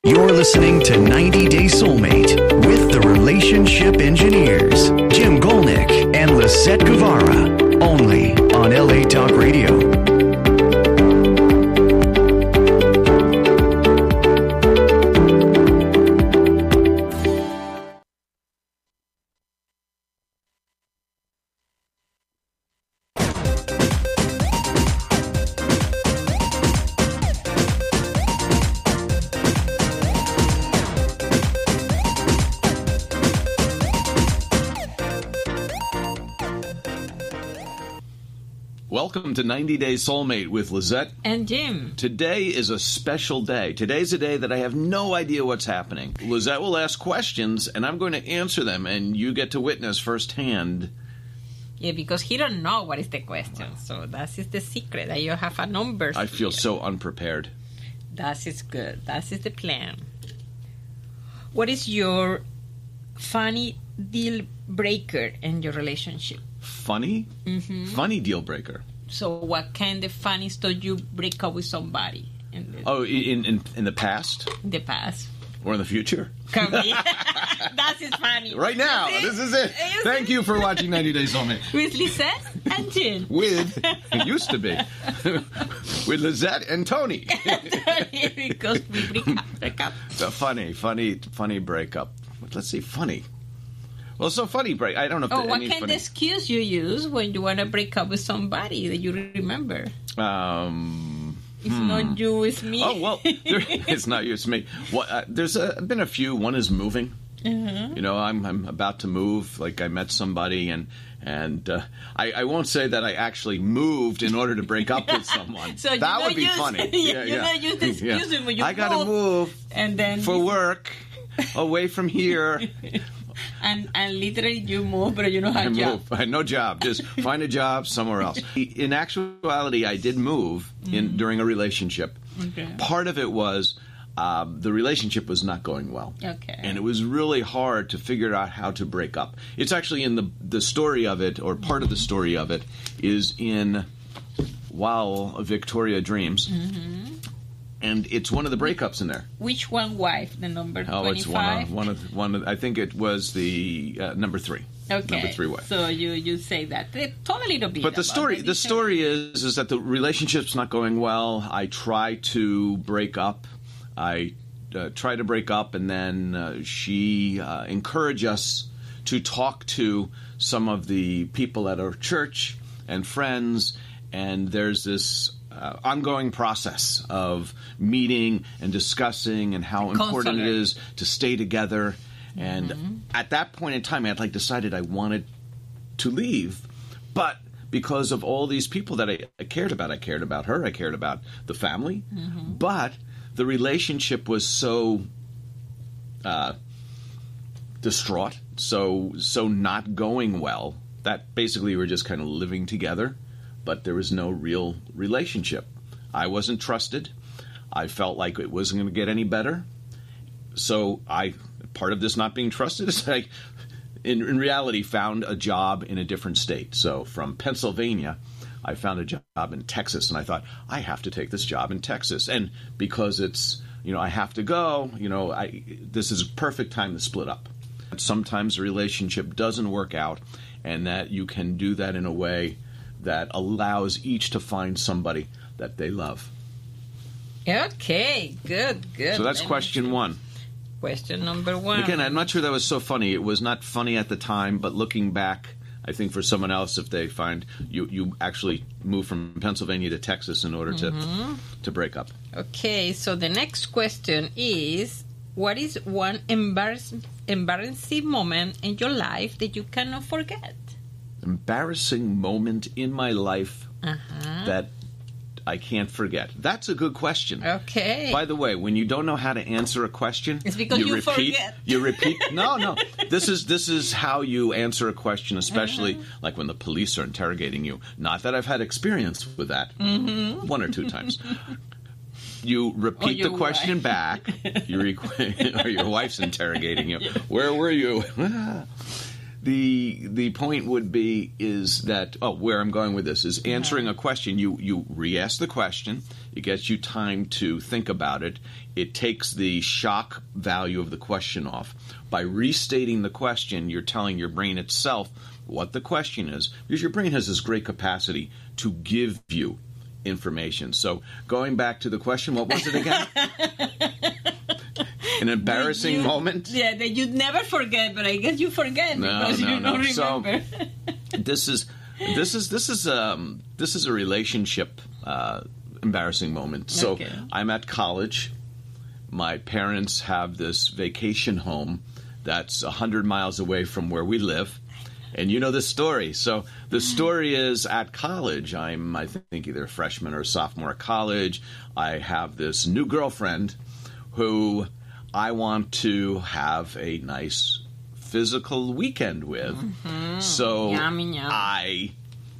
You're listening to 90 Day Soulmate with the Relationship Engineers, Jim Golnick and Lisette Guevara, only on LA Talk Radio. Welcome to 90 Day Soulmate with Lisette and Jim. Today is a special day. Today's a day that I have no idea what's happening. Lisette will ask questions, and I'm going to answer them, and you get to witness firsthand. Yeah, because he don't know what is the question. So that is the secret, that you have a number. I feel so unprepared. That is good. That is the plan. What is your funny deal breaker in your relationship? Funny? Mm-hmm. Funny deal breaker. So what kind of funny stuff you break up with somebody? In the past? In the past. Or in the future? Can be. That is funny. Right now. This is it. Thank you for watching 90 Day Soulmate. With Lisette and Jim. It used to be. With Lisette and Tony. Because we break up. The funny breakup. Let's see, funny. Well, so funny break. I don't know if what kind of excuse you use when you want to break up with somebody that you remember? It's not you, it's me. Oh, well, it's not you, it's me. Well, there's been a few. One is moving. Mm-hmm. You know, I'm about to move. Like, I met somebody, and I won't say that I actually moved in order to break up with someone. So that would be funny. You don't use the excuse when you I got to move and then for work away from here. And literally you move, but you don't have a job. I had no job. Just find a job somewhere else. In actuality, I did move during a relationship. Okay. Part of it was the relationship was not going well. Okay. And it was really hard to figure out how to break up. It's actually in the story of it, or part of the story of it, is in Wow, Victoria Dreams. Mm-hmm. And it's one of the breakups in there. Which one wife? The number 25? Oh, it's one of I think it was the number 3. Okay. Number 3 wife. So you say that. Totally don't be. But the story is that the relationship's not going well. I try to break up. I try to break up, and then she encouraged us to talk to some of the people at our church and friends, and there's this ongoing process of meeting and discussing and how important it is to stay together. And at that point in time, I had decided I wanted to leave, but because of all these people that I cared about her, I cared about the family, but the relationship was so distraught, so not going well, that basically we were just kind of living together. But there was no real relationship. I wasn't trusted. I felt like it wasn't going to get any better. So part of this not being trusted is I, in reality, found a job in a different state. So from Pennsylvania, I found a job in Texas, and I thought, I have to take this job in Texas. And because it's, I have to go, this is a perfect time to split up. Sometimes a relationship doesn't work out, and that you can do that in a way that allows each to find somebody that they love. Okay, good. So that's question 1. Question number 1. Again, I'm not sure that was so funny. It was not funny at the time, but looking back, I think for someone else, if they find you actually moved from Pennsylvania to Texas in order to break up. Okay, so the next question is, what is one embarrassing moment in your life that you cannot forget? Embarrassing moment in my life that I can't forget? That's a good question. Okay. By the way, when you don't know how to answer a question, it's because you forget. You repeat. No. This is how you answer a question, especially like when the police are interrogating you. Not that I've had experience with that. 1 or 2 times. You repeat the question back. Or your wife's interrogating you. Where were you? The point would be is that, where I'm going with this is answering a question. You re-ask the question. It gets you time to think about it. It takes the shock value of the question off. By restating the question, you're telling your brain itself what the question is, because your brain has this great capacity to give you information. So going back to the question, what was it again? An embarrassing moment? Yeah, that you'd never forget, but I guess you forget because you don't remember. So this is a relationship embarrassing moment. So I'm at college. My parents have this vacation home that's 100 miles away from where we live. And you know the story. So the story is at college. I think either a freshman or a sophomore at college. I have this new girlfriend who I want to have a nice physical weekend with. So I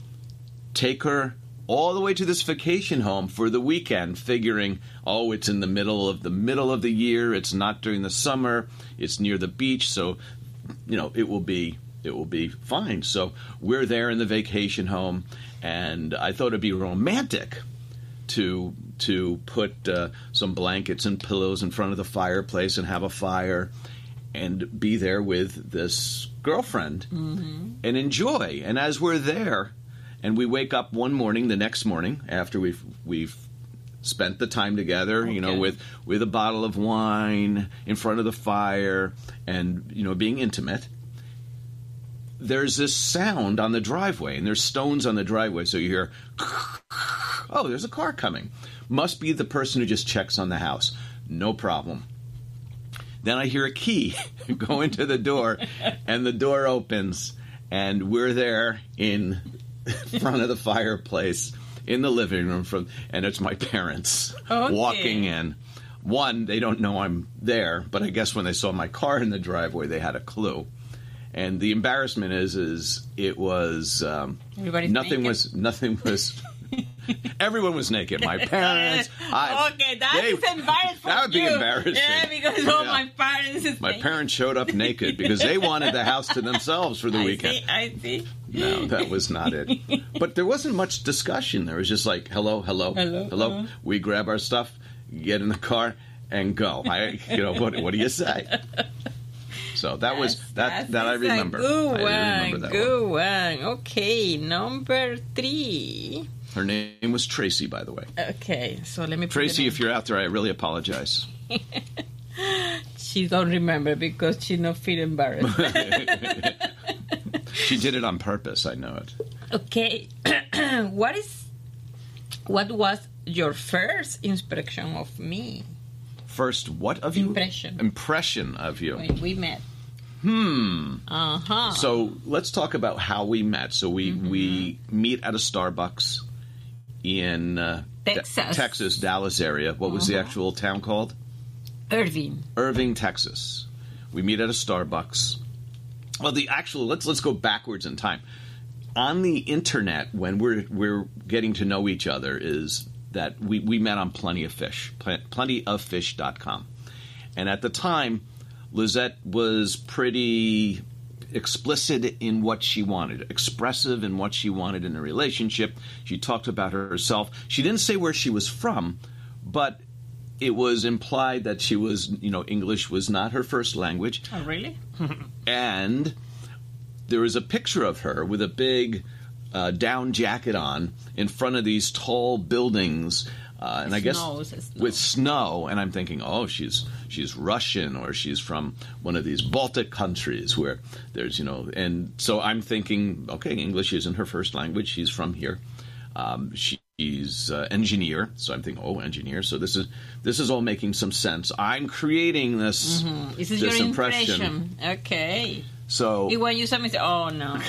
take her all the way to this vacation home for the weekend, figuring, it's in the middle of the year. It's not during the summer. It's near the beach, so it will be fine. So we're there in the vacation home, and I thought it'd be romantic to put some blankets and pillows in front of the fireplace and have a fire and be there with this girlfriend and enjoy. And as we're there, and we wake up the next morning after we've spent the time together, with a bottle of wine in front of the fire and, being intimate. There's this sound on the driveway, and there's stones on the driveway, so you hear, there's a car coming. Must be the person who just checks on the house. No problem. Then I hear a key go into the door, and the door opens, and we're there in front of the fireplace in the living room, and it's my parents walking in. One, they don't know I'm there, but I guess when they saw my car in the driveway, they had a clue. And the embarrassment is it was nothing was. Everyone was naked. My parents. That's embarrassing. That would be embarrassing. Yeah, because my parents. My parents showed up naked because they wanted the house to themselves for the weekend. I see. No, that was not it. But there wasn't much discussion. There was just like, hello. We grab our stuff, get in the car, and go. What do you say? So that was that I remember. Good one. Okay, number 3. Her name was Tracy, by the way. Okay, so let me. Tracy, if you're out there, I really apologize. She don't remember because she not feel embarrassed. She did it on purpose. I know it. Okay, what was your first impression of me? First, what of you? Impression of you. When we met. So let's talk about how we met. So we meet at a Starbucks in Texas, Dallas area. What was the actual town called? Irving, Texas. We meet at a Starbucks. Well, let's go backwards in time. On the internet, when we're getting to know each other, is that we met on Plenty of Fish, plentyoffish.com. And at the time, Lizette was pretty explicit in what she wanted, expressive in what she wanted in a relationship. She talked about herself. She didn't say where she was from, but it was implied that she was, English was not her first language. Oh, really? And there was a picture of her with a big down jacket on in front of these tall buildings, and I guess with snow. And I'm thinking, she's Russian, or she's from one of these Baltic countries where there's, and so I'm thinking, okay, English isn't her first language. She's from here. She's engineer, so I'm thinking, engineer. So this is all making some sense. I'm creating this This is your impression. Okay. So when you say, oh no.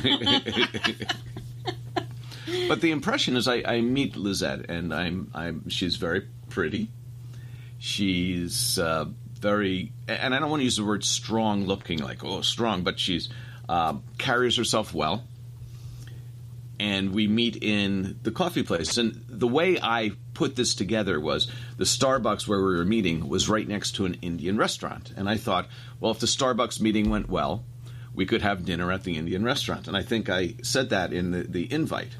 But the impression is I meet Lizette, and she's very pretty. She's very, and I don't want to use the word strong looking, like strong, but she's carries herself well. And we meet in the coffee place. And the way I put this together was the Starbucks where we were meeting was right next to an Indian restaurant. And I thought, well, if the Starbucks meeting went well, we could have dinner at the Indian restaurant. And I think I said that in the invite.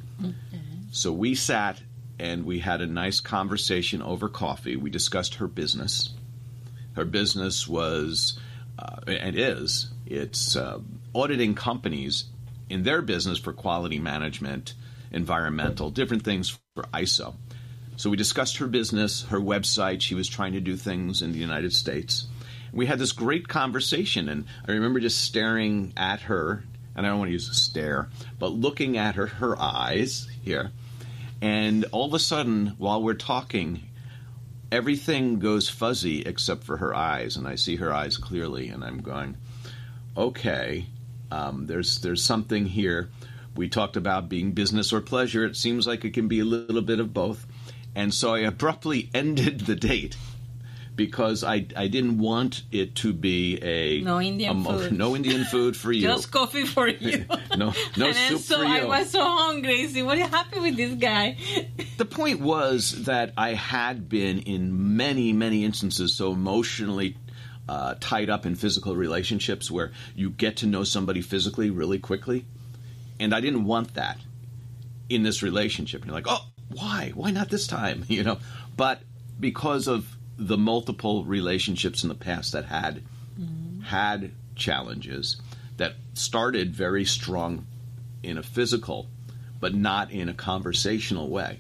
So we sat and we had a nice conversation over coffee. We discussed her business. Her business was, and is, it's auditing companies in their business for quality management, environmental, different things for ISO. So we discussed her business, her website. She was trying to do things in the United States. We had this great conversation, and I remember just staring at her, and I don't want to use stare, but looking at her eyes here. And all of a sudden, while we're talking, everything goes fuzzy except for her eyes, and I see her eyes clearly, and I'm going, okay, there's something here. We talked about being business or pleasure. It seems like it can be a little bit of both. And so I abruptly ended the date because I didn't want it to be no Indian food. No Indian food for you. Just coffee for you. no and soup so for you. I was so hungry. See, what happened with this guy? The point was that I had been in many, many instances so emotionally tied up in physical relationships where you get to know somebody physically really quickly. And I didn't want that in this relationship. And you're like, oh, why? Why not this time? You know, but because of the multiple relationships in the past that had challenges that started very strong in a physical, but not in a conversational way.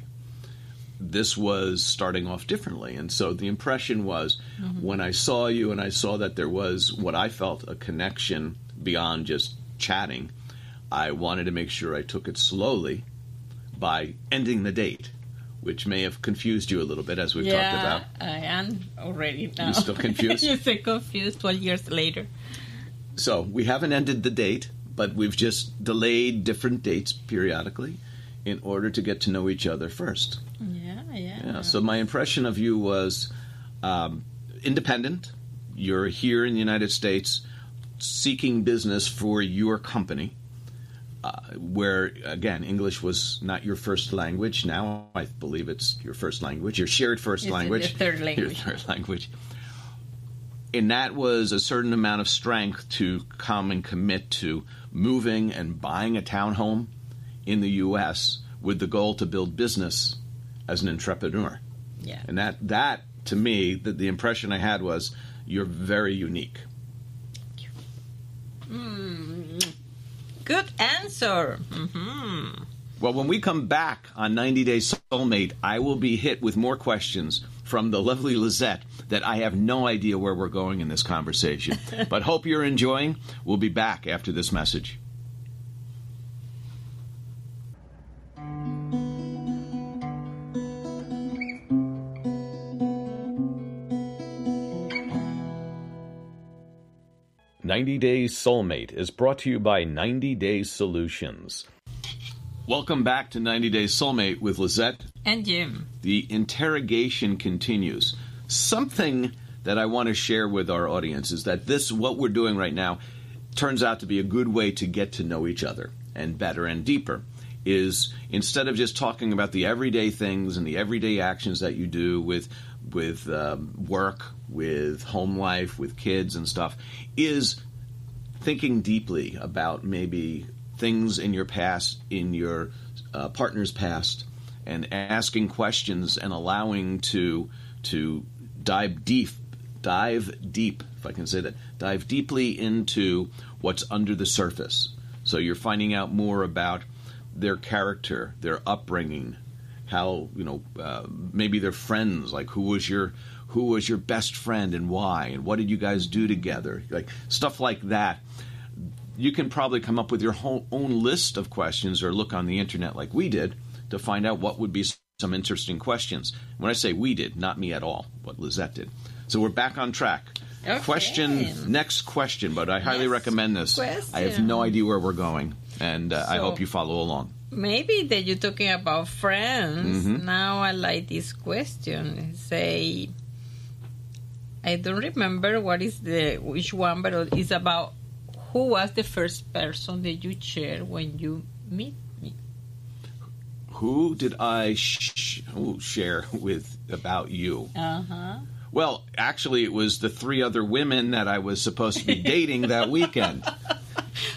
This was starting off differently. And so the impression was when I saw you and I saw that there was what I felt a connection beyond just chatting, I wanted to make sure I took it slowly by ending the date, which may have confused you a little bit, as we've talked about. Yeah, I am already now. You're still confused? You're so confused 12 years later. So we haven't ended the date, but we've just delayed different dates periodically in order to get to know each other first. Yeah. So my impression of you was independent. You're here in the United States seeking business for your company. Where, again, English was not your first language. Now I believe it's your first language, your shared first language. Your third language. Your third language. And that was a certain amount of strength to come and commit to moving and buying a townhome in the U.S. with the goal to build business as an entrepreneur. Yeah. And that to me, the impression I had was you're very unique. Good answer. Well, when we come back on 90 Day Soulmate, I will be hit with more questions from the lovely Lisette that I have no idea where we're going in this conversation. But hope you're enjoying. We'll be back after this message. "90 Day Soulmate" is brought to you by 90 Day Solutions. Welcome back to 90 Day Soulmate with Lisette. And Jim. The interrogation continues. Something that I want to share with our audience is that what we're doing right now, turns out to be a good way to get to know each other and better and deeper. Is instead of just talking about the everyday things and the everyday actions that you do with work, with home life, with kids and stuff, is thinking deeply about maybe things in your past, in your partner's past, and asking questions and allowing to dive deep, if I can say that, dive deeply into what's under the surface. So you're finding out more about their character, their upbringing, how, maybe they're friends, like who was your best friend and why, and what did you guys do together, like stuff like that. You can probably come up with your own list of questions or look on the internet like we did to find out what would be some interesting questions. When I say we did, not me at all, what Lisette did. So we're back on track. Okay. Next question, but I highly recommend this. Question. I have no idea where we're going, and I hope you follow along. Maybe that you're talking about friends. Now I like this question. Say, I don't remember which one, but it's about who was the first person that you shared when you meet me. Who did I share with about you? Well, actually, it was the 3 other women that I was supposed to be dating that weekend.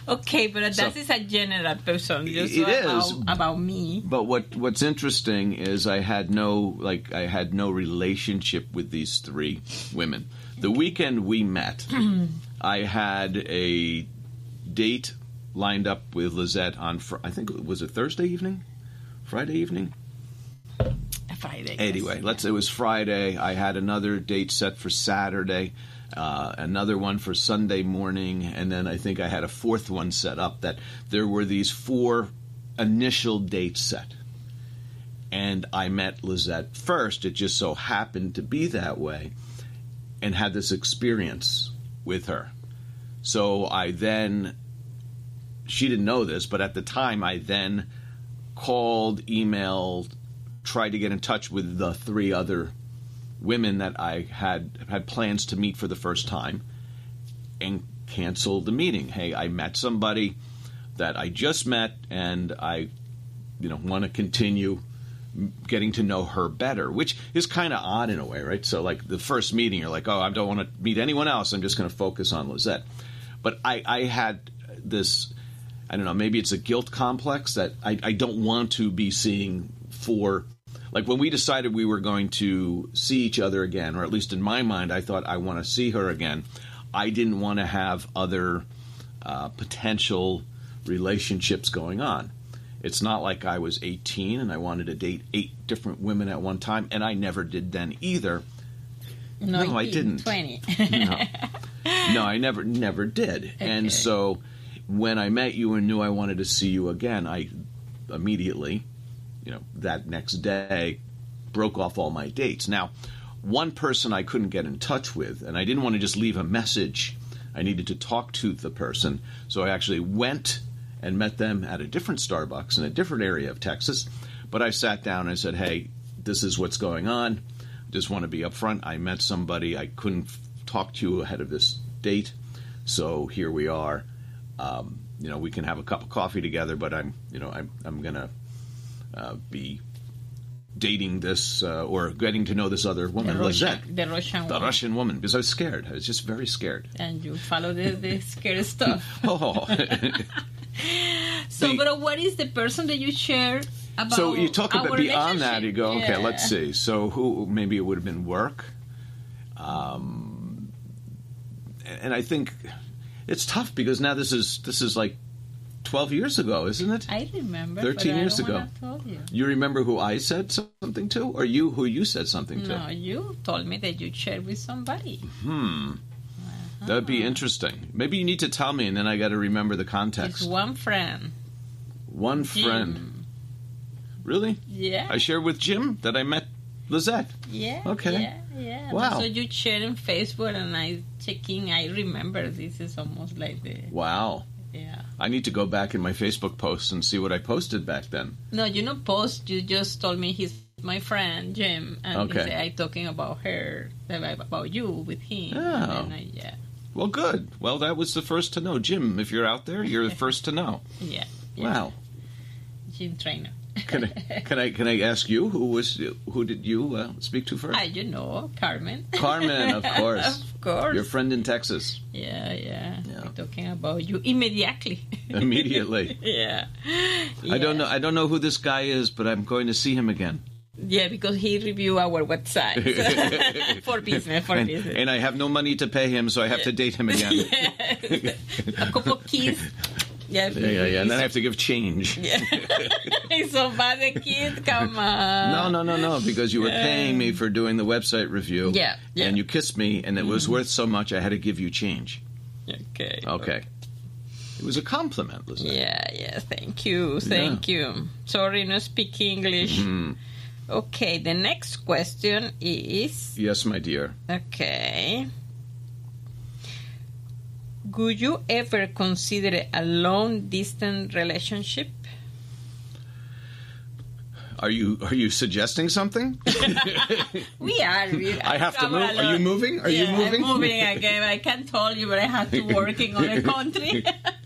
Okay, but that is a general person. Just It is about me. But what's interesting is I had no relationship with these three women. The weekend we met, I had a date lined up with Lizette on I think was it Thursday evening, Friday evening. Friday. Anyway, it was Friday. I had another date set for Saturday, another one for Sunday morning, and then I think I had a fourth one set up. That there were these 4 initial dates set. And I met Lizette first. It just so happened to be that way, and had this experience with her. So she didn't know this, but at the time I then called, emailed, tried to get in touch with the 3 other women that I had plans to meet for the first time, and canceled the meeting. Hey, I met somebody that I just met, and I want to continue getting to know her better, which is kind of odd in a way, right? So like the first meeting, you're like, oh, I don't want to meet anyone else. I'm just going to focus on Lizette. But I had this, I don't know, maybe it's a guilt complex that I don't want to be seeing 4. Like when we decided we were going to see each other again, or at least in my mind, I thought I want to see her again. I didn't want to have other potential relationships going on. It's not like I was 18 and I wanted to date 8 different women at one time, and I never did then either. No, I didn't. 20. No, I never did. Okay. And so when I met you and knew I wanted to see you again, I immediately, that next day, broke off all my dates. Now, one person I couldn't get in touch with, and I didn't want to just leave a message. I needed to talk to the person. So I actually went and met them at a different Starbucks in a different area of Texas. But I sat down and I said, hey, this is what's going on. Just want to be upfront. I met somebody. I couldn't talk to you ahead of this date. So here we are. We can have a cup of coffee together, but I'm going to be dating this or getting to know this other woman, Lizette. The Russian woman, because I was scared. I was just very scared. And you follow the scary stuff. Oh. But what is the person that you share about? So you talk about beyond that, you go, okay, yeah. Let's see. So maybe it would have been work. And I think it's tough because now this is like 12 years ago, isn't it? I remember. 13 years ago. I told you. You remember who I said something to, or who you said something to? No, you told me that you shared with somebody. That'd be interesting. Maybe you need to tell me, and then I got to remember the context. It's one friend. One Jim. friend. Really? Yeah. I shared with Jim that I met Lizette. Yeah. Okay. Yeah. Wow. So you shared on Facebook, and I checking. I remember this is almost like the. Wow. Yeah. I need to go back in my Facebook posts and see what I posted back then. No, you don't post. You just told me he's my friend Jim, and okay. I talking about her, about you with him. Oh. Yeah. Well, good. Well, that was the first to know. Jim, if you're out there, you're the first to know. Yeah. Wow. Gym trainer. Can I ask you who did you speak to first? Carmen. Carmen, of course. Of course. Your friend in Texas. Yeah. We're talking about you immediately. Immediately. Yeah. I don't know who this guy is, but I'm going to see him again. Yeah, because he reviewed our website for business. And I have no money to pay him, so I have to date him again. Yeah. A couple of keys. Yeah. And then I have to give change. Yeah. It's so bad, the kid. Come on. No, because you were paying me for doing the website review. Yeah. And you kissed me, and it was worth so much I had to give you change. Okay. It was a compliment, Lizette. Yeah. Thank you. Sorry, no speak English. Mm-hmm. Okay, the next question is... Yes, my dear. Okay. Would you ever consider a long-distance relationship? Are you suggesting something? We are. I have to move. Are you moving? Are you moving? I'm moving again. I can't tell you, but I have to working on a country.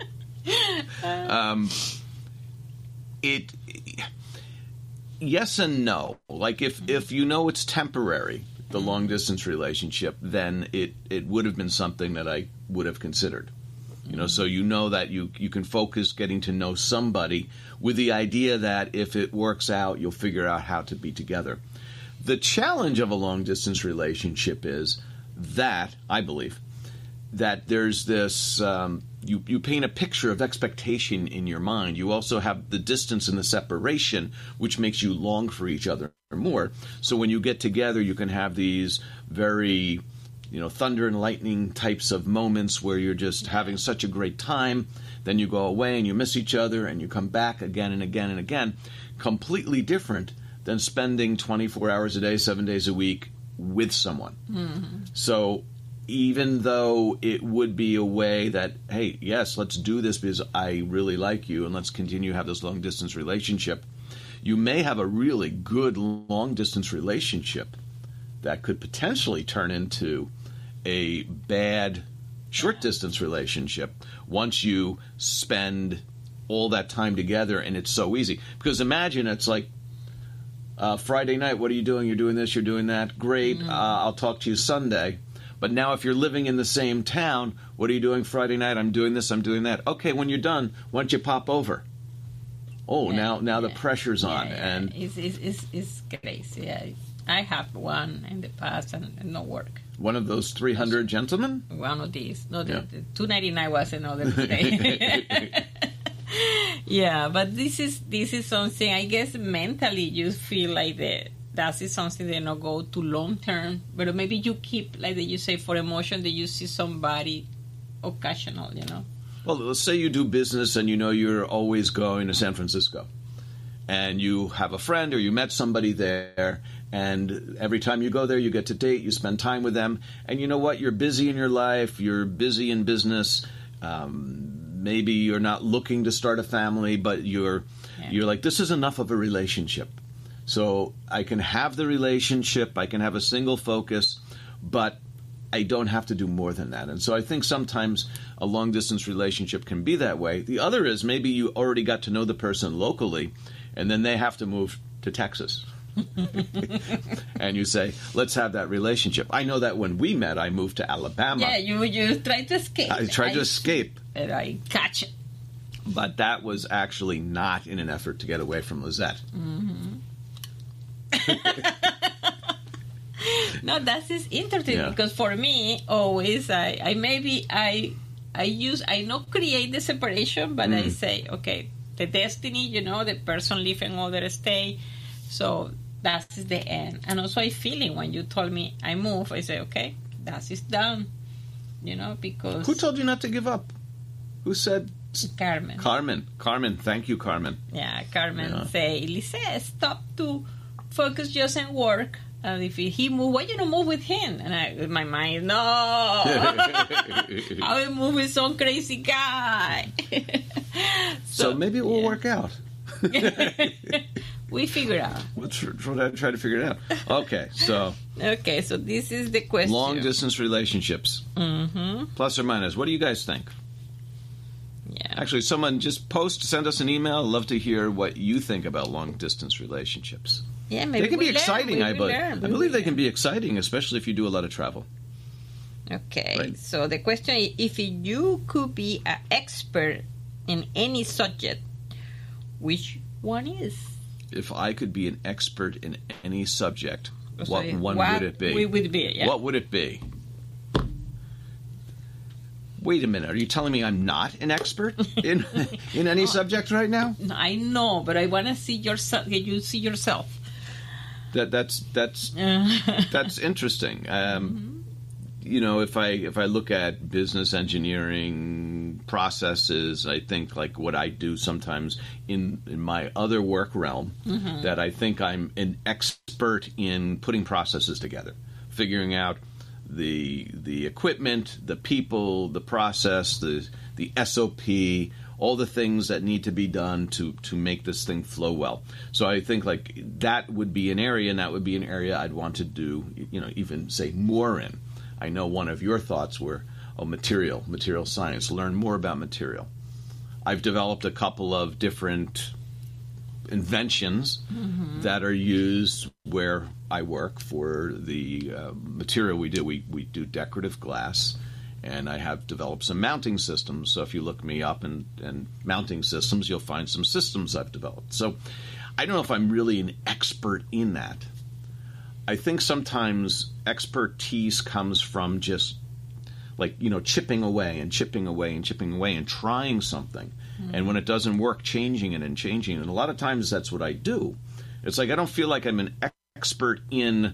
Yes and no. Like if you know it's temporary, the long distance relationship, then it would have been something that I would have considered. You know, so you know that you can focus getting to know somebody with the idea that if it works out, you'll figure out how to be together. The challenge of a long-distance relationship is that, I believe, that there's this, you paint a picture of expectation in your mind. You also have the distance and the separation, which makes you long for each other more. So when you get together, you can have these very, thunder and lightning types of moments where you're just having such a great time. Then you go away and you miss each other and you come back again and again and again. Completely different than spending 24 hours a day, 7 days a week with someone. Mm-hmm. So even though it would be a way that, hey, yes, let's do this because I really like you and let's continue to have this long-distance relationship, you may have a really good long-distance relationship that could potentially turn into a bad short-distance relationship once you spend all that time together and it's so easy. Because imagine it's like, Friday night, what are you doing? You're doing this, you're doing that. Great, I'll talk to you Sunday. But now if you're living in the same town, what are you doing Friday night? I'm doing this, I'm doing that. Okay, when you're done, why don't you pop over? Oh, now the pressure's on. Yeah. And it's crazy. Yeah. I have one in the past and no work. One of those 300 gentlemen? One of these. No, the 299 was another day. Yeah, but this is something, I guess mentally you feel like that is something that not go to long term, but maybe you keep, like you say, for emotion that you see somebody occasional, Well, let's say you do business and you're always going to San Francisco. And you have a friend or you met somebody there, and every time you go there, you get to date, you spend time with them. And you know what? You're busy in your life, you're busy in business. Maybe you're not looking to start a family, but you're like, this is enough of a relationship. So I can have the relationship, I can have a single focus, but I don't have to do more than that. And so I think sometimes a long-distance relationship can be that way. The other is maybe you already got to know the person locally, and then they have to move to Texas. And you say, let's have that relationship. I know that when we met, I moved to Alabama. Yeah, you tried to escape. I tried to escape. And I catch it. But that was actually not in an effort to get away from Lizette. Mm-hmm. No, that is interesting because for me, always, I not create the separation, but I say, okay, the destiny, the person live in other state, so that is the end. And also I feeling when you told me I move, I say, okay, that is done, because... Who told you not to give up? Who said... Carmen, thank you, Carmen. Yeah, Carmen say, Lisette, stop to focus just on work. And if he move, why you don't move with him? And in my mind, no, I will move with some crazy guy. so maybe it will work out. We figure out. We'll try to figure it out. Okay, so this is the question. Long distance relationships. Mm-hmm. Plus or minus. What do you guys think? Yeah. Actually, someone just send us an email. I'd love to hear what you think about long distance relationships. Yeah, maybe they can be exciting. I believe they can be exciting, especially if you do a lot of travel. Okay, right. So the question is, if you could be an expert in any subject, which one is? If I could be an expert in any subject, what would it be? What would it be? Wait a minute. Are you telling me I'm not an expert in any subject right now? No, I know, but I want to see yourself. You see yourself. That's interesting. If I look at business engineering processes, I think like what I do sometimes in my other work realm, that I think I'm an expert in putting processes together, figuring out the equipment, the people, the process, the SOP, all the things that need to be done to make this thing flow well. So I think like that would be an area, and that would be an area I'd want to do, even say more in. I know one of your thoughts were, material science, learn more about material. I've developed a couple of different inventions that are used where I work for the material we do. We do decorative glass, And I have developed some mounting systems. So if you look me up and mounting systems, you'll find some systems I've developed. So I don't know if I'm really an expert in that. I think sometimes expertise comes from just like, chipping away and chipping away and chipping away and trying something. And when it doesn't work, changing it and changing it. And a lot of times that's what I do. It's like I don't feel like I'm an expert in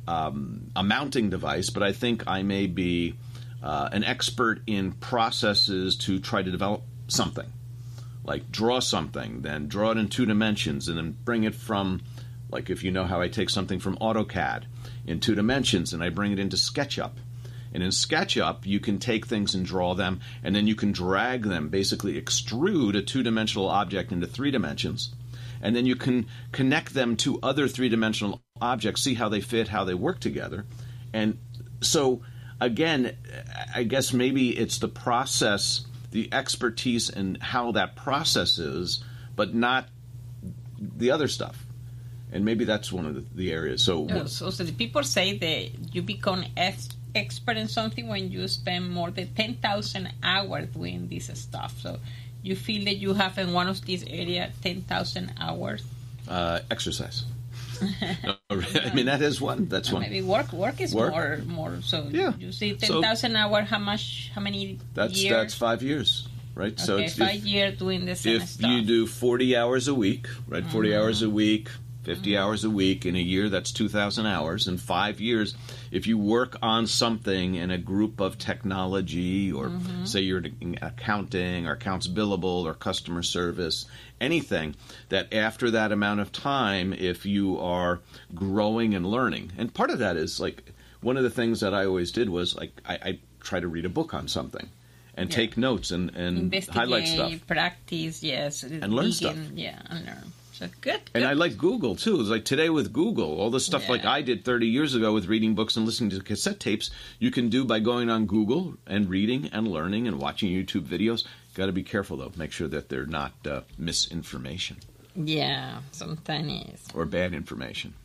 a mounting device, but I think I may be an expert in processes to try to develop something. Like draw something, then draw it in 2 dimensions, and then bring it from, like if you know how I take something from AutoCAD in 2 dimensions and I bring it into SketchUp. And in SketchUp, you can take things and draw them, and then you can drag them, basically extrude a 2-dimensional object into 3 dimensions. And then you can connect them to other 3-dimensional objects, see how they fit, how they work together. And so, again, I guess maybe it's the process, the expertise in how that process is, but not the other stuff. And maybe that's one of the areas. So the people say that you become expert in something when you spend more than 10,000 hours doing this stuff. So you feel that you have in one of these areas 10,000 hours? Exercise. No, I mean, that is one. That's one. Maybe work is more. So yeah. You say 10,000 hours, how many years? That's 5 years, right? Okay, so it's 5 years doing the same stuff. If you do 40 hours a week, right? 40 hours a week, 50 hours a week. In a year, that's 2,000 hours. In 5 years, if you work on something in a group of technology, or say you're in accounting or accounts billable or customer service, anything, that after that amount of time, if you are growing and learning, and part of that is like one of the things that I always did was like I try to read a book on something and take notes and highlight stuff. Practice, yes. And learn stuff. Yeah, and learn. So good. And I like Google, too. It's like today with Google, all the stuff like I did 30 years ago with reading books and listening to cassette tapes, you can do by going on Google and reading and learning and watching YouTube videos. Got to be careful, though. Make sure that they're not misinformation. Yeah, sometimes. Or bad information.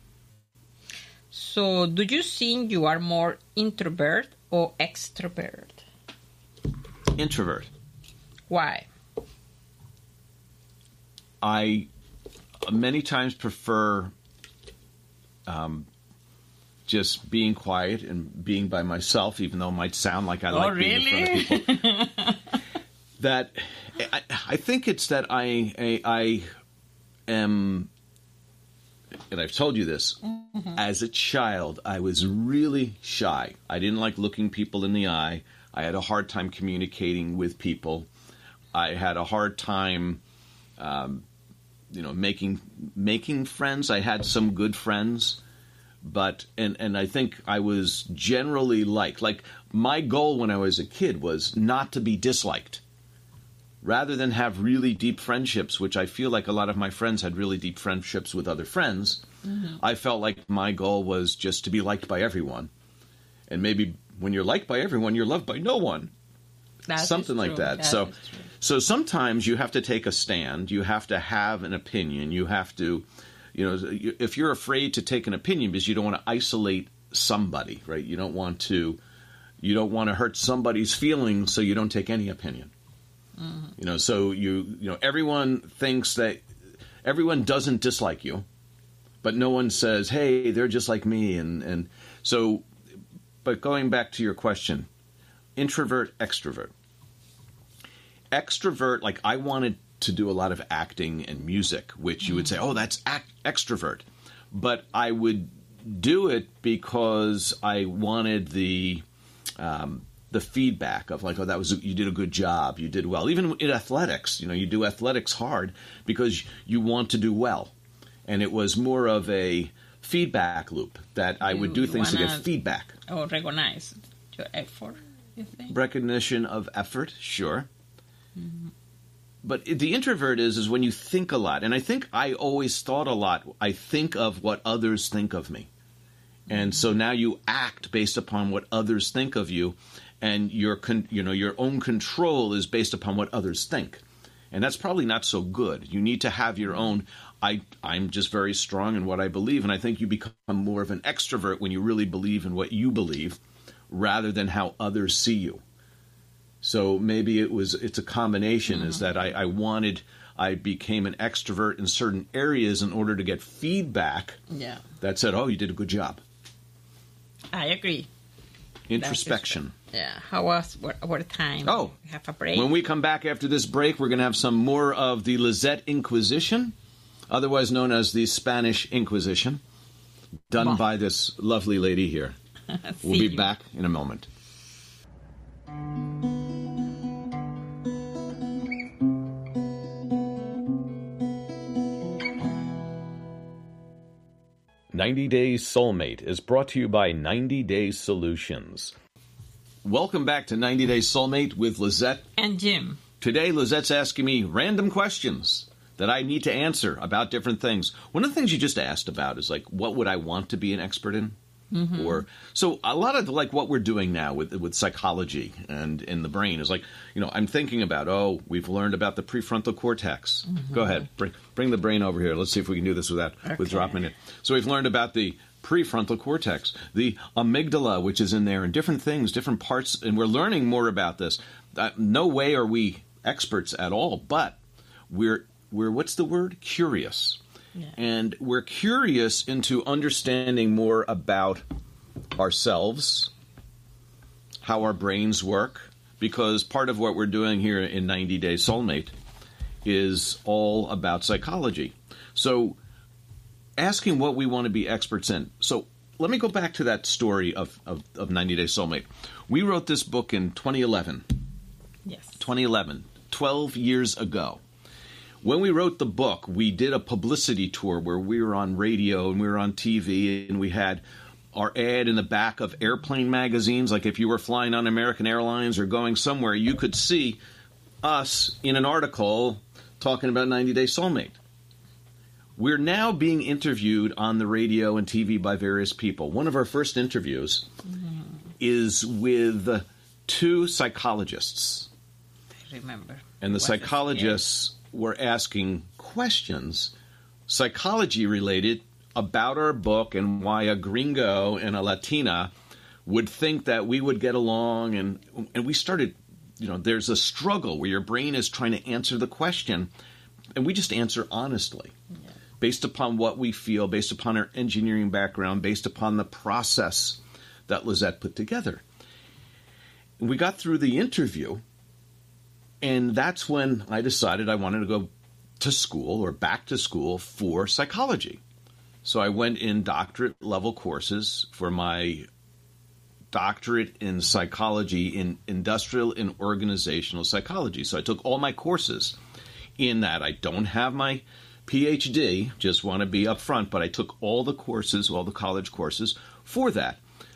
So, do you think you are more introvert or extrovert? Introvert. Why? I many times prefer just being quiet and being by myself, even though it might sound like I like being in front of people. That I think it's that I am, and I've told you this, as a child, I was really shy. I didn't like looking people in the eye. I had a hard time communicating with people. I had a hard time making friends. I had some good friends, but and I think I was generally liked. Like my goal when I was a kid was not to be disliked, rather than have really deep friendships, which I feel like a lot of my friends had really deep friendships with other friends. I felt like my goal was just to be liked by everyone, and maybe when you're liked by everyone, you're loved by no one. Something like that. So sometimes you have to take a stand. You have to have an opinion. You have to, if you're afraid to take an opinion because you don't want to isolate somebody, right? You don't want to hurt somebody's feelings, so you don't take any opinion. So everyone thinks that everyone doesn't dislike you, but no one says, "Hey, they're just like me." And so, but going back to your question, introvert, extrovert. Extrovert, like I wanted to do a lot of acting and music, which you would say, oh, that's extrovert. But I would do it because I wanted the feedback of like, oh, you did a good job, you did well. Even in athletics, you do athletics hard because you want to do well. And it was more of a feedback loop that I would do things to get feedback. Or recognize your effort, you think? Recognition of effort, sure. But the introvert is when you think a lot. And I think I always thought a lot. I think of what others think of me. And so now you act based upon what others think of you. And your own control is based upon what others think. And that's probably not so good. You need to have your own, I'm just very strong in what I believe. And I think you become more of an extrovert when you really believe in what you believe rather than how others see you. So maybe it's a combination, is that I became an extrovert in certain areas in order to get feedback that said, oh, you did a good job. I agree. Introspection. How was our time? Oh, have a break. When we come back after this break, we're going to have some more of the Lizette Inquisition, otherwise known as the Spanish Inquisition, done by this lovely lady here. We'll be back in a moment. "90 Days Soulmate" is brought to you by 90 Days Solutions. Welcome back to 90 Days Soulmate with Lizette and Jim. Today, Lizette's asking me random questions that I need to answer about different things. One of the things you just asked about is, like, what would I want to be an expert in? Or so a lot of like what we're doing now with psychology and in the brain is like, I'm thinking about, we've learned about the prefrontal cortex. Go ahead, bring the brain over here. Let's see if we can do this with dropping it. So we've learned about the prefrontal cortex, the amygdala, which is in there, and different things, different parts, and we're learning more about this. No way are we experts at all, but we're what's the word? Curious. Yeah. And we're curious into understanding more about ourselves, how our brains work, because part of what we're doing here in 90 Days Soulmate is all about psychology. So asking what we want to be experts in. So let me go back to that story of 90 Days Soulmate. We wrote this book in 2011. Yes. 2011, 12 years ago. When we wrote the book, we did a publicity tour where we were on radio and we were on TV, and we had our ad in the back of airplane magazines. Like if you were flying on American Airlines or going somewhere, you could see us in an article talking about 90 Days Soulmate. We're now being interviewed on the radio and TV by various people. One of our first interviews is with two psychologists. I remember. And the psychologists were asking questions, psychology related, about our book and why a gringo and a Latina would think that we would get along. And we started, there's a struggle where your brain is trying to answer the question, and we just answer honestly, based upon what we feel, based upon our engineering background, based upon the process that Lizette put together. And we got through the interview, and that's when I decided I wanted to go to school or back to school for psychology. So I went in doctorate level courses for my doctorate in psychology in industrial and organizational psychology. So I took all my courses in that. I don't have my PhD, just want to be upfront, but I took all the courses, all the college courses for that.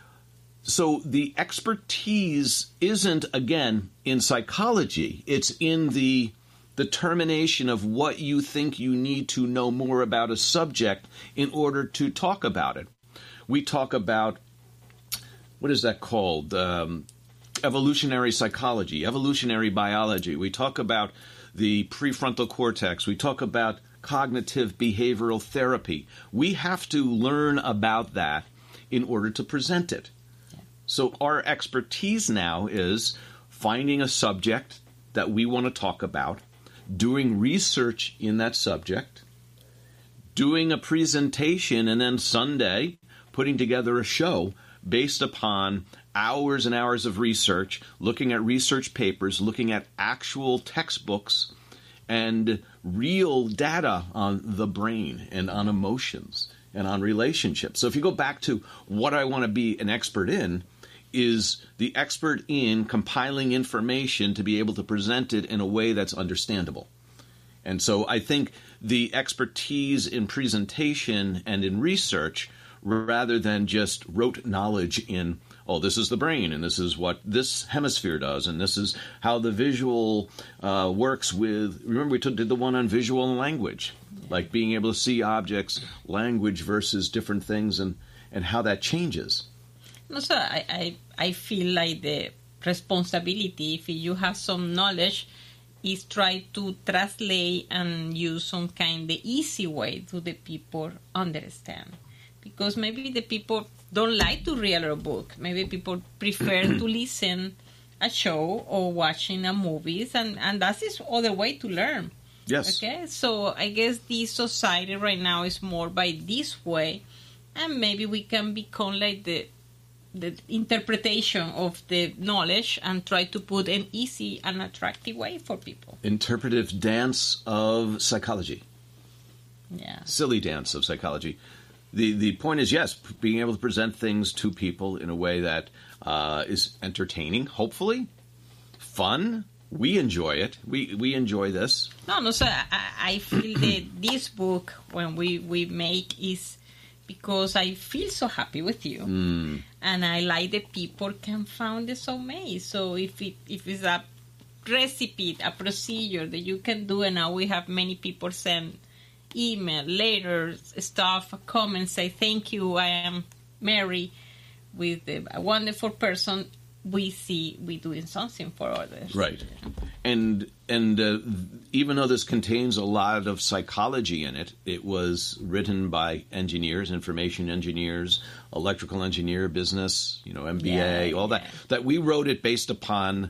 So the expertise isn't, again, in psychology. It's in the determination of what you think you need to know more about a subject in order to talk about it. We talk about, what is that called? Evolutionary psychology, evolutionary biology. We talk about the prefrontal cortex. We talk about cognitive behavioral therapy. We have to learn about that in order to present it. So our expertise now is finding a subject that we want to talk about, doing research in that subject, doing a presentation, and then Sunday putting together a show based upon hours and hours of research, looking at research papers, looking at actual textbooks, and real data on the brain and on emotions and on relationships. So if you go back to what I want to be an expert in, is the expert in compiling information to be able to present it in a way that's understandable. And so I think the expertise in presentation and in research, rather than just rote knowledge in, this is the brain, and this is what this hemisphere does, and this is how the visual works with, remember we did the one on visual language, like being able to see objects, language versus different things, and how that changes. No, so I feel like the responsibility, if you have some knowledge, is try to translate and use some kind of easy way to the people understand. Because maybe the people don't like to read a book. Maybe people prefer to listen a show or watching a movies, and that is other way to learn. Yes. Okay, so I guess the society right now is more by this way, and maybe we can become like the interpretation of the knowledge and try to put an easy and attractive way for people. Interpretive dance of psychology. Yeah. Silly dance of psychology. The point is, yes, being able to present things to people in a way that is entertaining, hopefully, fun. We enjoy it. We enjoy this. No, so I feel that this book, when we make, is because I feel so happy with you. And I like that people can find the soulmate. So if it's a recipe, a procedure that you can do, and now we have many people send email, letters, stuff, comments, say thank you, I am Mary, with a wonderful person. We see we doing something for others. Right. And even though this contains a lot of psychology in it, it was written by engineers, information engineers, electrical engineer, business, MBA, all that. That we wrote it based upon...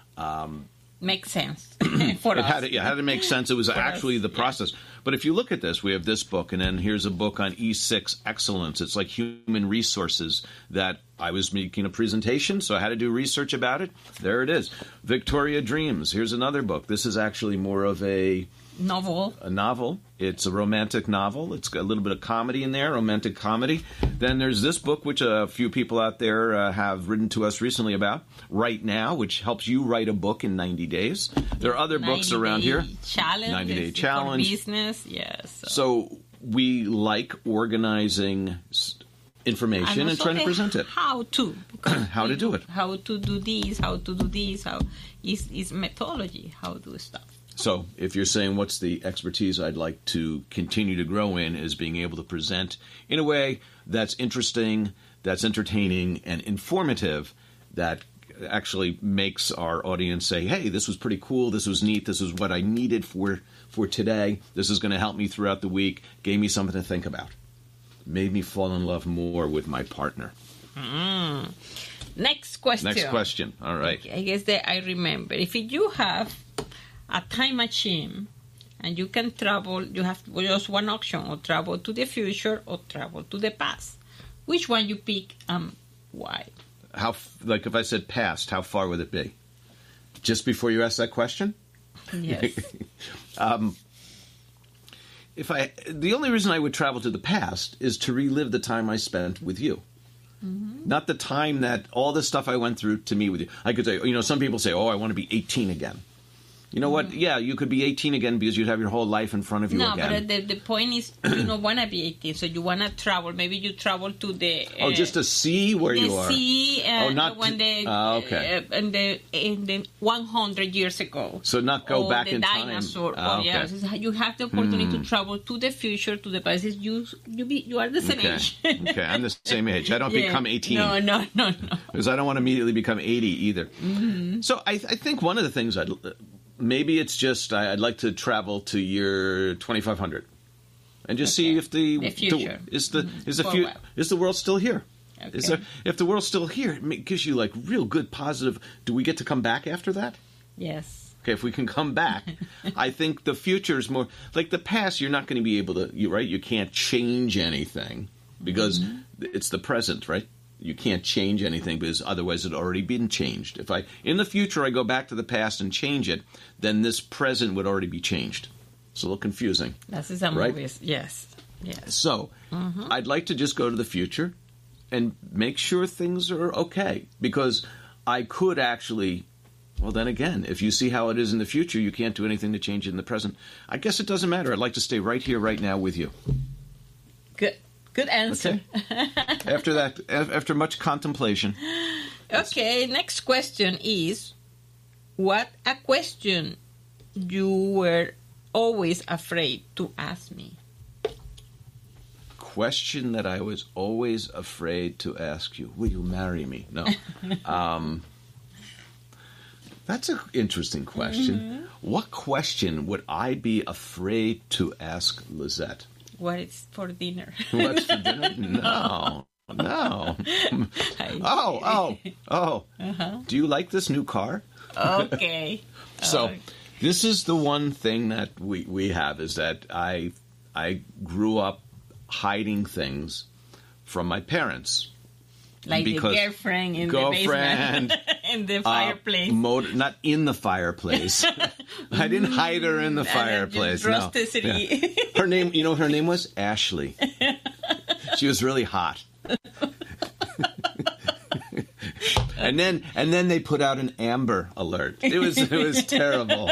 Makes sense for us. It had to make sense. It was actually the process. Yeah. But if you look at this, we have this book, and then here's a book on E6 excellence. It's like human resources that I was making a presentation, so I had to do research about it. There it is. Victoria Dreams. Here's another book. This is actually more of a novel. A novel. It's a romantic novel. It's got a little bit of comedy in there, romantic comedy. Then there's this book, which a few people out there have written to us recently about, Right Now, which helps you write a book in 90 days. There are other books around here. 90-day challenge. Business, yes. So we like organizing information and trying to present it. How to. How to do it. How to do this, how to do this, how is methodology, how to do stuff. So if you're saying what's the expertise I'd like to continue to grow in is being able to present in a way that's interesting, that's entertaining, and informative, that actually makes our audience say, hey, this was pretty cool, this was neat, this was what I needed for today, this is going to help me throughout the week, gave me something to think about, made me fall in love more with my partner. Next question. All right. Okay, I guess that I remember. If you have a time machine and you can travel, you have just one option, or travel to the future or travel to the past. Which one you pick and why? Like if I said past, how far would it be? Just before you ask that question? Yes. The only reason I would travel to the past is to relive the time I spent with you. Mm-hmm. Not the time that all the stuff I went through to meet with you. I could say, some people say, I want to be 18 again. You know what? Yeah, you could be 18 again because you'd have your whole life in front of you again. No, but the point is you don't want to be 18, so you want to travel. Maybe you travel to the... just to see where you are. The sea, not when okay. in the 100 years ago. So not go back in time. Or the dinosaur. Okay. Yes, you have the opportunity to travel to the future, to the past. You are the same age. Okay, I'm the same age. I don't become 18. No. Because I don't want to immediately become 80 either. Mm-hmm. So I think one of the things maybe it's just I'd like to travel to year 2500 and just see if the future is the world still here. Okay. If the world's still here, it gives you like real good positive. Do we get to come back after that? Yes. Okay, if we can come back, I think the future is more like the past. You're not going to be able to. You can't change anything because it's the present, right? You can't change anything because otherwise it had already been changed. If in the future I go back to the past and change it, then this present would already be changed. It's a little confusing. That's some right? movies. Yes. So I'd like to just go to the future and make sure things are okay, because I could actually. Well, then again, if you see how it is in the future, you can't do anything to change it in the present. I guess it doesn't matter. I'd like to stay right here, right now with you. Good answer. Okay. After much contemplation. Okay, next question is, what a question you were always afraid to ask me? Question that I was always afraid to ask you. Will you marry me? No. That's an interesting question. Mm-hmm. What question would I be afraid to ask Lizette? What is for dinner? What's for dinner? No. No. Oh. Do you like this new car? Okay. So this is the one thing that we have, is that I grew up hiding things from my parents. Like the girlfriend in the basement, in the fireplace. Not in the fireplace. I didn't hide her in the fireplace. No. Yeah. Her name, you know what her name was? Ashley. She was really hot. And then they put out an Amber Alert. It was terrible.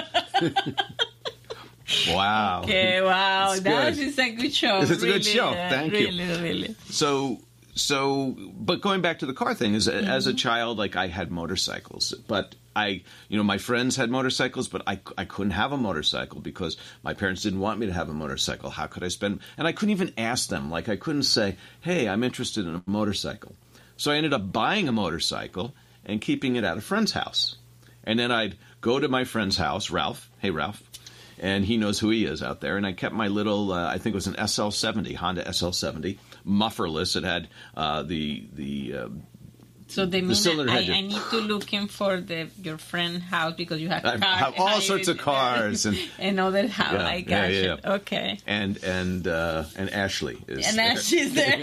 Wow. Okay, wow. That is a good show. It's a good show. Thank you. Really. So, but going back to the car thing, is as a child, like, I had motorcycles, but my friends had motorcycles, but I couldn't have a motorcycle because my parents didn't want me to have a motorcycle. How could I and I couldn't even ask them. Like, I couldn't say, hey, I'm interested in a motorcycle. So I ended up buying a motorcycle and keeping it at a friend's house. And then I'd go to my friend's house, Ralph. Hey, Ralph. And he knows who he is out there. And I kept my little, I think it was an SL70, Honda SL70, mufflerless. It had So they mean I need to look in for your friend's house because you have cars. I have all sorts of cars and other house. Yeah, I got you. Yeah. Okay. And Ashley is and there. Ashley's there.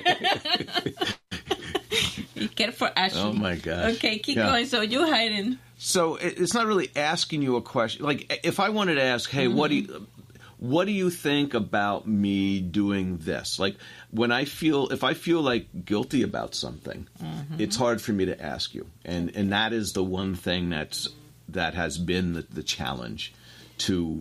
You care for Ashley. Oh my gosh. Okay, keep going. So you hiding. So it's not really asking you a question. Like, if I wanted to ask, hey, what do you think about me doing this? Like, if I feel like guilty about something, it's hard for me to ask you. And that is the one thing that has been the challenge, to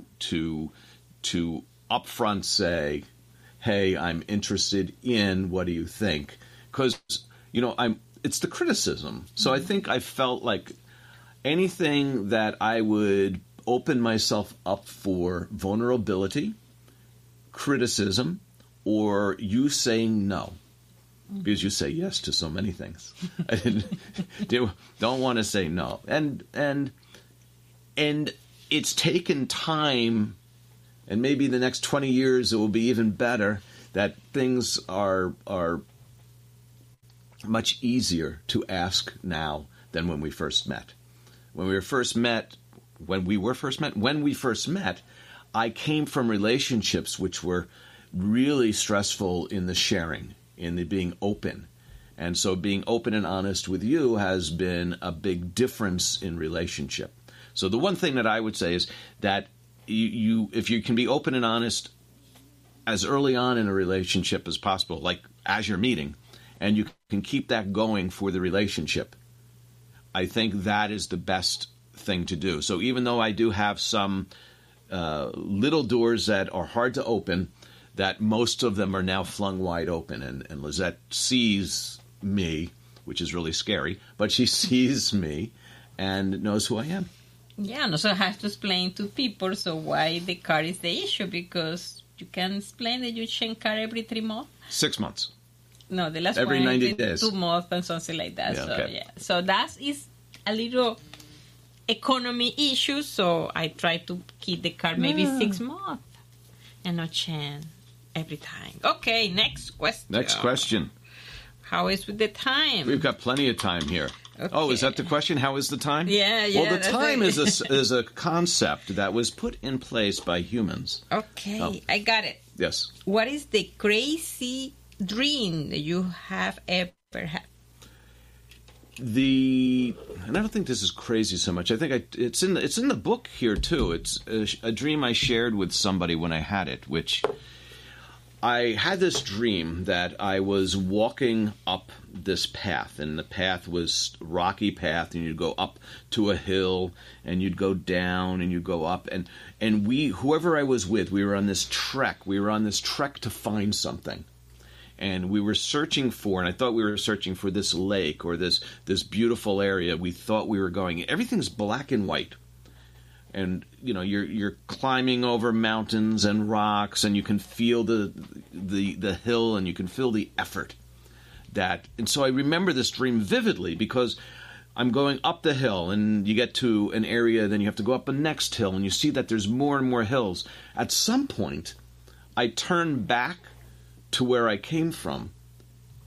upfront say, hey, I'm interested in, what do you think? Because, it's the criticism. So I think I felt like anything that I would open myself up for vulnerability, criticism, or you saying no, because you say yes to so many things. I don't want to say no, and it's taken time, and maybe the next 20 years it will be even better. That things are much easier to ask now than when we first met. When we first met, I came from relationships which were really stressful in the sharing, in the being open. And so being open and honest with you has been a big difference in relationship. So the one thing that I would say is that you if you can be open and honest as early on in a relationship as possible, like as you're meeting, and you can keep that going for the relationship, I think that is the best thing to do. So even though I do have some little doors that are hard to open, that most of them are now flung wide open. And Lizette sees me, which is really scary, but she sees me and knows who I am. Yeah, and also have to explain to people why the car is the issue, because you can explain that you change car every 3 months. 6 months. No, the last every one 90 days. 2 months and something like that. Yeah, So that is a little economy issue. So I try to keep the car maybe 6 months and not change every time. Okay, next question. How is with the time? We've got plenty of time here. Okay. Oh, is that the question? How is the time? Yeah. Well, the time is a concept that was put in place by humans. Okay, I got it. Yes. What is the crazy dream that you have ever had? And I don't think this is crazy so much. I think it's in the book here too. It's a dream I shared with somebody when I had it, which I had this dream that I was walking up this path, and the path was rocky path, and you'd go up to a hill, and you'd go down, and you'd go up, and whoever I was with, we were on this trek. We were on this trek to find something. And we were searching for, and I thought we were searching for this lake or this beautiful area. We thought we were going. Everything's black and white, and you're climbing over mountains and rocks, and you can feel the hill, and you can feel the effort. And so I remember this dream vividly because I'm going up the hill, and you get to an area, then you have to go up the next hill, and you see that there's more and more hills. At some point, I turn back to where I came from,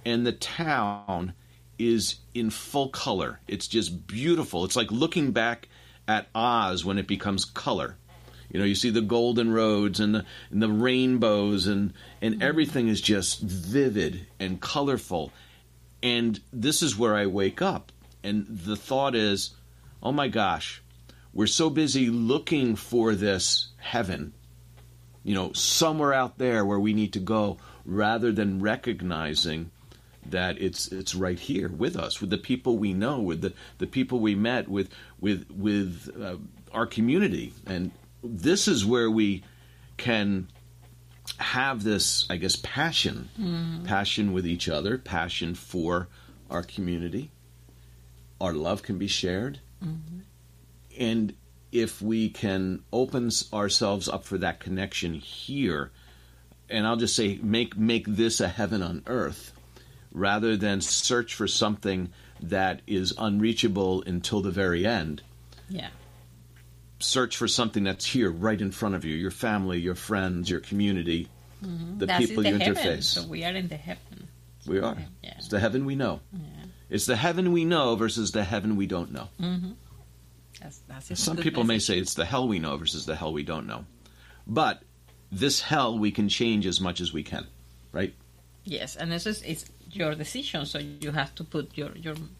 and the town is in full color. It's just beautiful. It's like looking back at Oz when it becomes color. You know, you see the golden roads and the rainbows and everything is just vivid and colorful. And this is where I wake up. And the thought is, oh my gosh, we're so busy looking for this heaven, you know, somewhere out there where we need to go, rather than recognizing that it's right here with us, with the people we know, with the people we met, with our community. And this is where we can have this, I guess, passion with each other, passion for our community. Our love can be shared. And if we can open ourselves up for that connection here, and I'll just say, make this a heaven on earth, rather than search for something that is unreachable until the very end. Yeah. Search for something that's here, right in front of you, your family, your friends, your community, the That's people in you the interface. heaven, so we are in the heaven. We are. Yeah. It's the heaven we know. Yeah. It's the heaven we know versus the heaven we don't know. That's a Some good people may message. say it's the hell we know versus the hell we don't know. But this hell we can change as much as we can, right? Yes, and it's your decision, so you have to put your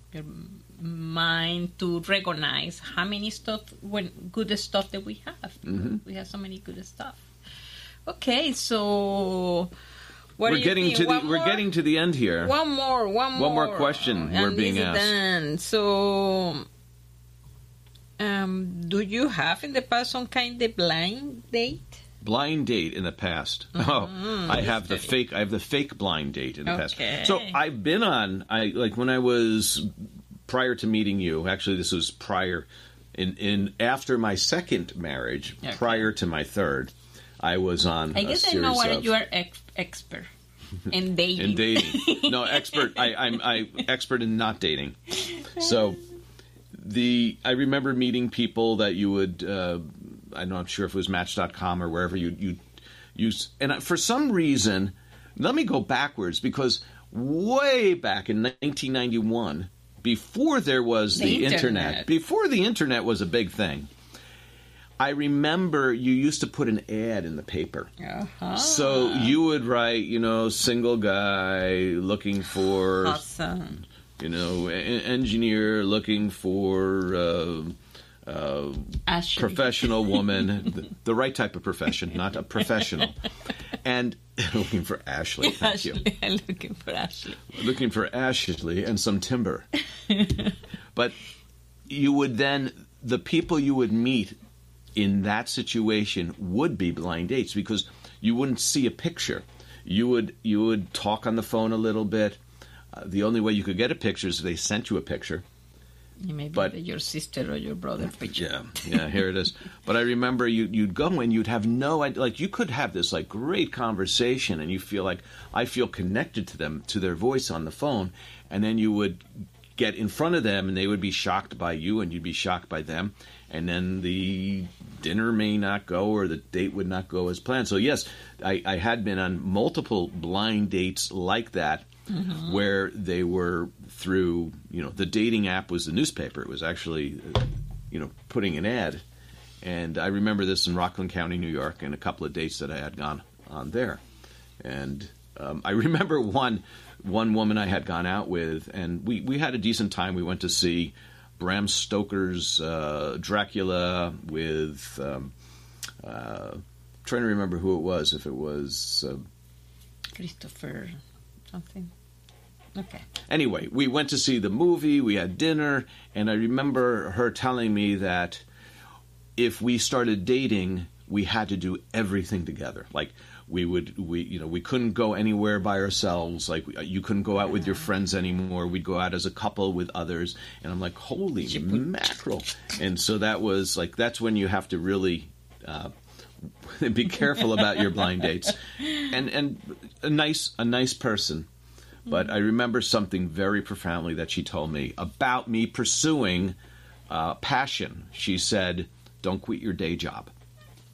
mind to recognize how many good stuff that we have. We have so many good stuff. Okay, so what We're do you getting think? to One we're more? getting to the end here. One more question and we're being this is asked. done. So, do you have in the past some kind of blind date? Blind date in the past. I have the fake blind date in the past. So I've been on. When I was prior to meeting you. Actually, this was prior in after my second marriage, prior to my third. I was on. I guess I know what you are expert in dating. In dating, no expert. I'm expert in not dating. So I remember meeting people that you would. I'm not sure if it was Match.com or wherever you use. And for some reason, let me go backwards, because way back in 1991, before there was the internet, before the internet was a big thing, I remember you used to put an ad in the paper. So you would write, single guy looking for, awesome. Engineer looking for professional woman, the right type of profession, not a professional. And looking for Ashley. Thank you. I'm looking for Ashley. Looking for Ashley and some timber. But you would then, the people you would meet in that situation would be blind dates, because you wouldn't see a picture. You would talk on the phone a little bit. The only way you could get a picture is if they sent you a picture. Maybe your sister or your brother picture. Yeah, here it is. But I remember you'd go and you'd have no idea. Like, you could have this great conversation, and you feel like, I feel connected to them, to their voice on the phone, and then you would get in front of them, and they would be shocked by you, and you'd be shocked by them, and then the dinner may not go, or the date would not go as planned. So yes, I had been on multiple blind dates like that. Where they were through, the dating app was the newspaper. It was actually, putting an ad. And I remember this in Rockland County, New York, and a couple of dates that I had gone on there. And I remember one woman I had gone out with, and we had a decent time. We went to see Bram Stoker's Dracula with, trying to remember who it was, if it was... Christopher something. Okay. Anyway, we went to see the movie, we had dinner, and I remember her telling me that if we started dating, we had to do everything together. Like, we couldn't go anywhere by ourselves. Like, you couldn't go out with your friends anymore. We'd go out as a couple with others. And I'm like, holy mackerel. And so that's when you have to really be careful about your blind dates. And a nice person. But I remember something very profoundly that she told me about me pursuing passion. She said, don't quit your day job.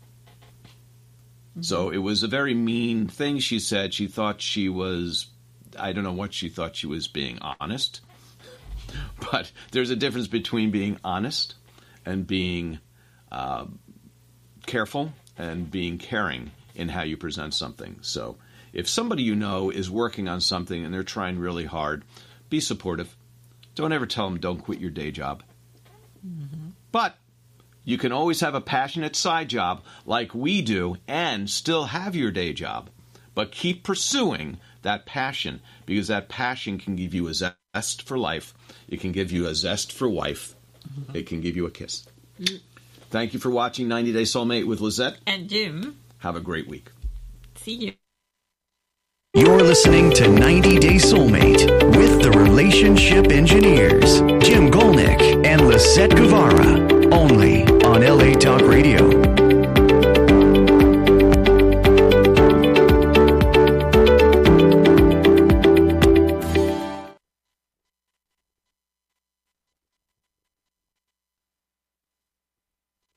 So it was a very mean thing she said. She thought she was I don't know what she thought she was being honest. But there's a difference between being honest and being careful and being caring in how you present something. So if somebody you know is working on something and they're trying really hard, be supportive. Don't ever tell them don't quit your day job. Mm-hmm. But you can always have a passionate side job like we do and still have your day job. But keep pursuing that passion, because that passion can give you a zest for life. It can give you a zest for wife. Mm-hmm. It can give you a kiss. Mm-hmm. Thank you for watching 90 Day Soulmate with Lizette. And Jim. Have a great week. See you. You're listening to 90 Day Soulmate with the Relationship Engineers, Jim Golnick and Lisette Guevara, only on LA Talk Radio.